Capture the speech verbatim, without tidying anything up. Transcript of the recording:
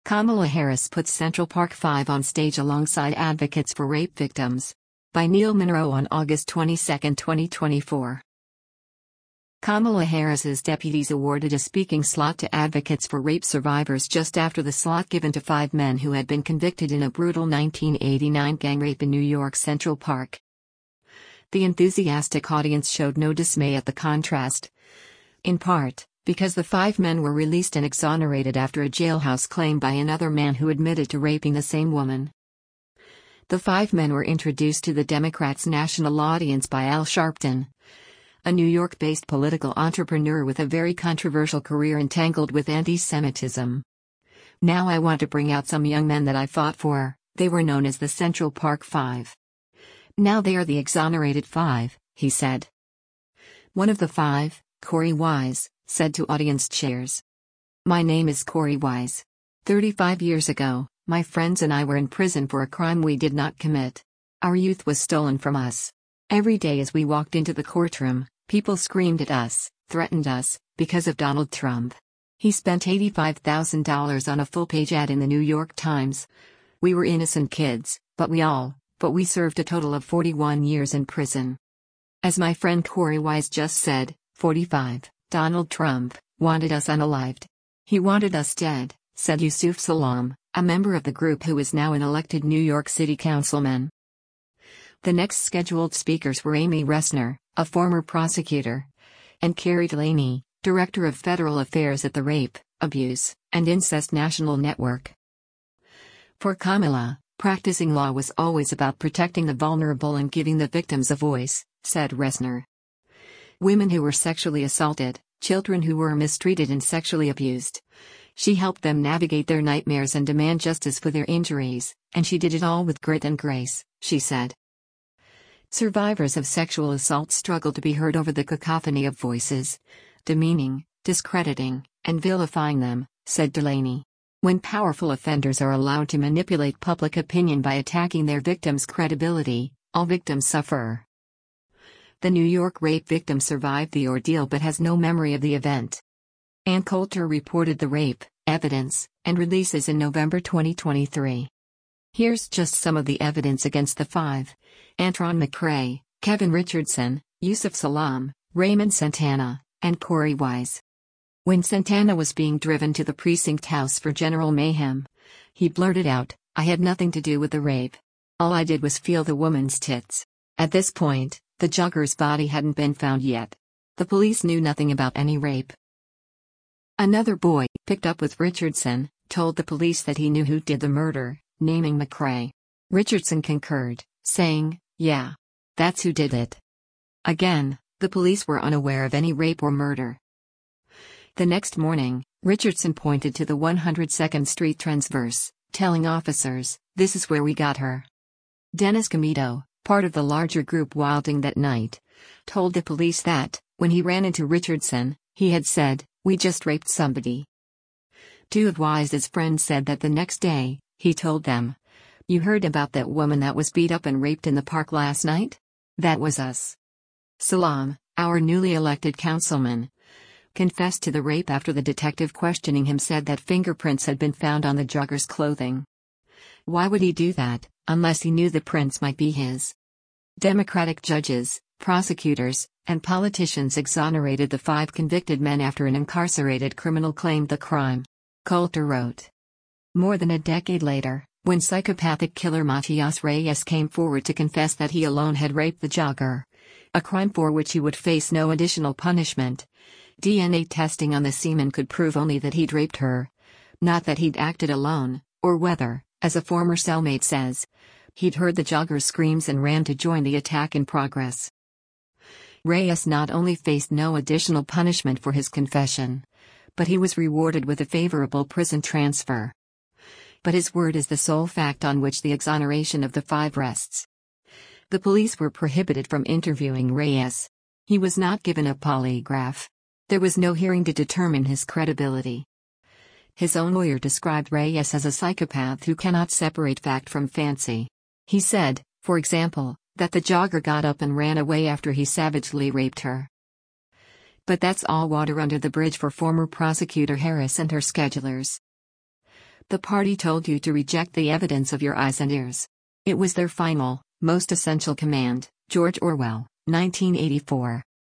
Kamala Harris puts Central Park Five on stage alongside advocates for rape victims. By Neil Monroe on August twenty-second, twenty twenty-four. Kamala Harris's deputies awarded a speaking slot to advocates for rape survivors just after the slot given to five men who had been convicted in a brutal nineteen eighty-nine gang rape in New York's Central Park. The enthusiastic audience showed no dismay at the contrast. In part, because the five men were released and exonerated after a jailhouse claim by another man who admitted to raping the same woman. The five men were introduced to the Democrats' national audience by Al Sharpton, a New York-based political entrepreneur with a very controversial career entangled with anti-Semitism. Now I want to bring out some young men that I fought for. They were known as the Central Park Five. Now they are the exonerated five, he said. One of the five, Corey Wise, said to audience cheers. My name is Corey Wise. thirty-five years ago, my friends and I were in prison for a crime we did not commit. Our youth was stolen from us. Every day as we walked into the courtroom, people screamed at us, threatened us, because of Donald Trump. He spent eighty-five thousand dollars on a full-page ad in the New York Times. We were innocent kids, but we all, but we served a total of forty-one years in prison. As my friend Corey Wise just said, forty-five, Donald Trump wanted us unalived. He wanted us dead, said Yusuf Salaam, a member of the group who is now an elected New York City councilman. The next scheduled speakers were Amy Resner, a former prosecutor, and Carrie Delaney, Director of Federal Affairs at the Rape, Abuse, and Incest National Network. For Kamala, practicing law was always about protecting the vulnerable and giving the victims a voice, said Resner. Women who were sexually assaulted, children who were mistreated and sexually abused. She helped them navigate their nightmares and demand justice for their injuries, and she did it all with grit and grace, she said. Survivors of sexual assault struggle to be heard over the cacophony of voices, demeaning, discrediting, and vilifying them, said Delaney. When powerful offenders are allowed to manipulate public opinion by attacking their victims' credibility, all victims suffer. The New York rape victim survived the ordeal but has no memory of the event. Ann Coulter reported the rape, evidence, and releases in November twenty twenty-three. Here's just some of the evidence against the five: Antron McCray, Kevin Richardson, Yusuf Salaam, Raymond Santana, and Corey Wise. When Santana was being driven to the precinct house for general mayhem, he blurted out, "I had nothing to do with the rape. All I did was feel the woman's tits." At this point, the jogger's body hadn't been found yet. The police knew nothing about any rape. Another boy, picked up with Richardson, told the police that he knew who did the murder, naming McCray. Richardson concurred, saying, "Yeah. That's who did it." Again, the police were unaware of any rape or murder. The next morning, Richardson pointed to the one hundred second Street transverse, telling officers, "This is where we got her." Dennis Comito, part of the larger group wilding that night, told the police that, when he ran into Richardson, he had said, "We just raped somebody." Two of Wise's friends said that the next day, he told them, "You heard about that woman that was beat up and raped in the park last night? That was us." Salaam, our newly elected councilman, confessed to the rape after the detective questioning him said that fingerprints had been found on the jogger's clothing. Why would he do that, unless he knew the prints might be his? Democratic judges, prosecutors, and politicians exonerated the five convicted men after an incarcerated criminal claimed the crime. Coulter wrote. More than a decade later, when psychopathic killer Matias Reyes came forward to confess that he alone had raped the jogger, a crime for which he would face no additional punishment, D N A testing on the semen could prove only that he'd raped her, not that he'd acted alone, or whether, as a former cellmate says, he'd heard the jogger's screams and ran to join the attack in progress. Reyes not only faced no additional punishment for his confession, but he was rewarded with a favorable prison transfer. But his word is the sole fact on which the exoneration of the five rests. The police were prohibited from interviewing Reyes. He was not given a polygraph. There was no hearing to determine his credibility. His own lawyer described Reyes as a psychopath who cannot separate fact from fancy. He said, for example, that the jogger got up and ran away after he savagely raped her. But that's all water under the bridge for former prosecutor Harris and her schedulers. The party told you to reject the evidence of your eyes and ears. It was their final, most essential command. George Orwell, nineteen eighty-four.